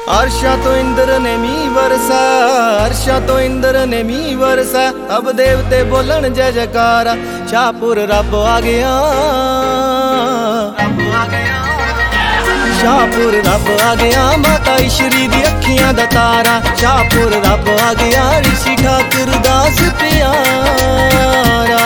अर्शा तो इंद्र ने मी वरसा, अर्शा तो इंद्र ने मी वरसा, अब देवते बोलन जय जयकारा। शाहपुर रब आ गया, शाहपुर रब आ गया, माता ईश्वरी दी अखियां दा तारा। शाहपुर रब आ गया, ऋषि ठाकुर दास प्यारा।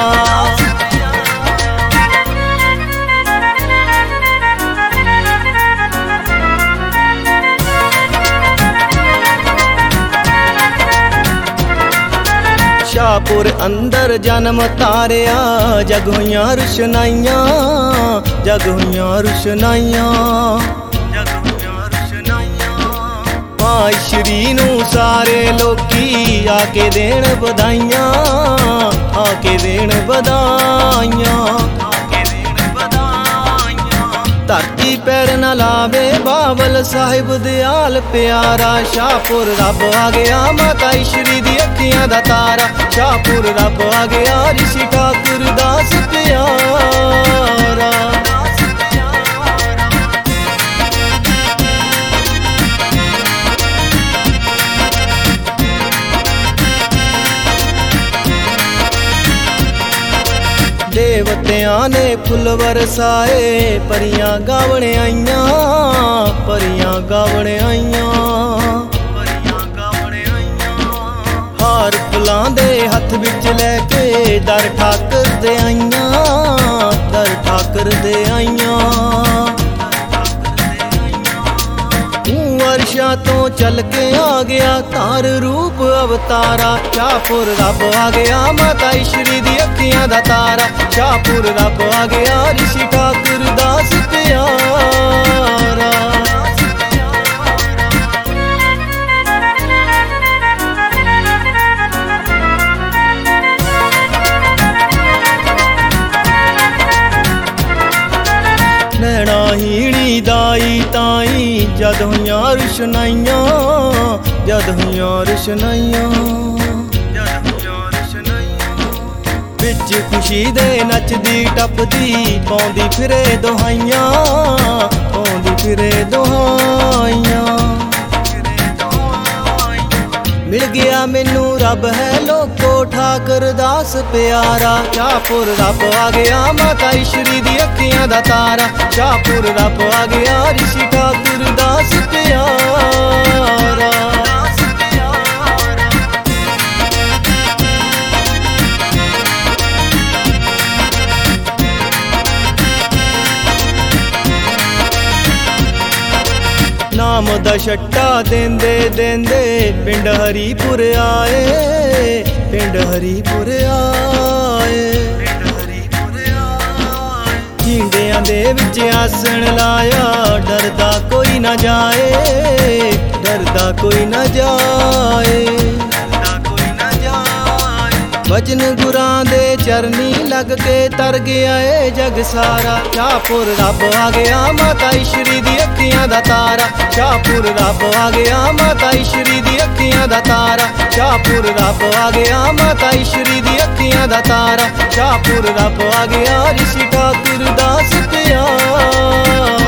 शाहपुर अंदर जन्म तारिया, जग होइयां रुशनाइयां, जग होइयां रुशनाइयां, जग होइयां रुशनाइयां। मां ईश्वरी नू सारे लोकी आके देण बधाइयां, आके देण बधाइयां, आके देण बधाइयां। धरती पैर न लावे बाबल साहिब दयाल प्यारा। शाहपुर रब आ गया, माता ईश्वरी दी अखियां दा तारा। शाहपुर रब आ गया, ऋषि ठाकुर दास प्यारा। देवतियां ने फुल बरसाए, परियां गावण आईयां, परियां गावण आईयां, परियां गावण आईयां। हार फुलां दे हथ विच लैके दर ठाकर दे आईयां, दर ठाकर दे आईयां। अर्शा तो चल के आ गया, तार रूप अवतारा। शाहपुर रब आ गया, माता ईश्वरी दी अखियां दा तारा। शाहपुर रब आ गया, ऋषि ठाकुर दास प्यारा। नैना हीणी दाई ताई, जद होइयां रुशनाइयां, जद होइयां रुशनाइयां, जद होइयां रुशनाइयां। बिच खुशी दे नचदी टपदी, पौंदी फिरे दोहाइयां, पौंदी फिरे दोहाइयां। मिल गया मैनू रब है लोको ठाकर दास प्यारा। शाहपुर रब आ गया, माता ईश्वरी दी अखियां दा तारा। शाहपुर रब आ गया, ऋषि ठाकुर दास प्यारा। नाम दा छट्टा देंदे देंदे पिंड हरीपुर आए, पिंड हरीपुर आए, पिंड हरीपुर आए। जींदियां दे विच आसन लाया, डरदा कोई ना जाए, डरदा कोई ना जाए, डरदा कोई ना जाए। भजन गुरां दे चरनी लग के तर गया ए जग सारा। शाहपुर रब आ गया, माता ईश्वरी दी अखियां दा तारा। शाहपुर रब आ गया, माता ईश्वरी दी अखियां दा तारा। शाहपुर रब आ गया, माता ईश्वरी दी अखियां दा तारा। शाहपुर रब आ गया, ऋषि ठाकुर दास प्यारा।